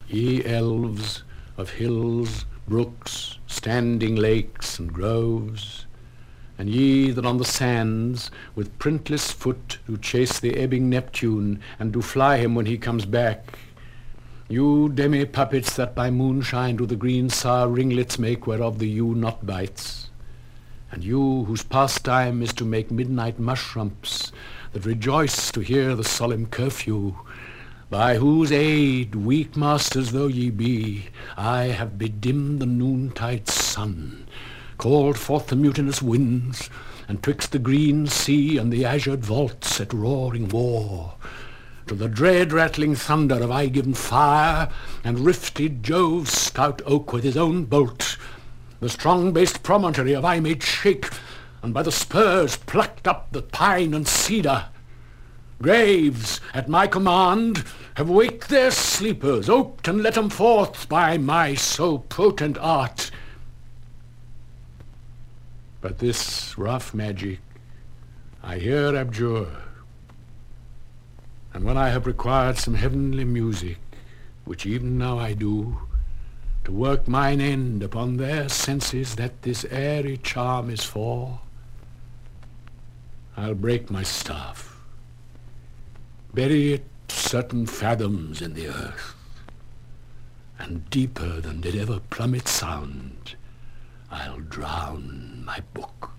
Ye elves of hills, brooks, standing lakes and groves, and ye that on the sands with printless foot do chase the ebbing Neptune, and do fly him when he comes back, you demi-puppets that by moonshine do the green sour ringlets make whereof the yew not bites, and you whose pastime is to make midnight mushrumps that rejoice to hear the solemn curfew, by whose aid, weak masters though ye be, I have bedimmed the noontide sun, called forth the mutinous winds, and twixt the green sea and the azured vaults set roaring war, to the dread rattling thunder of eye-given fire, and rifted Jove's stout oak with his own bolt, the strong-based promontory of eye made shake, and by the spurs plucked up the pine and cedar. Graves, at my command, have waked their sleepers, oped and let 'em forth by my so potent art. But this rough magic I here abjure, and when I have required some heavenly music, which even now I do, to work mine end upon their senses that this airy charm is for, I'll break my staff, bury it certain fathoms in the earth, and deeper than did ever plummet sound, I'll drown my book.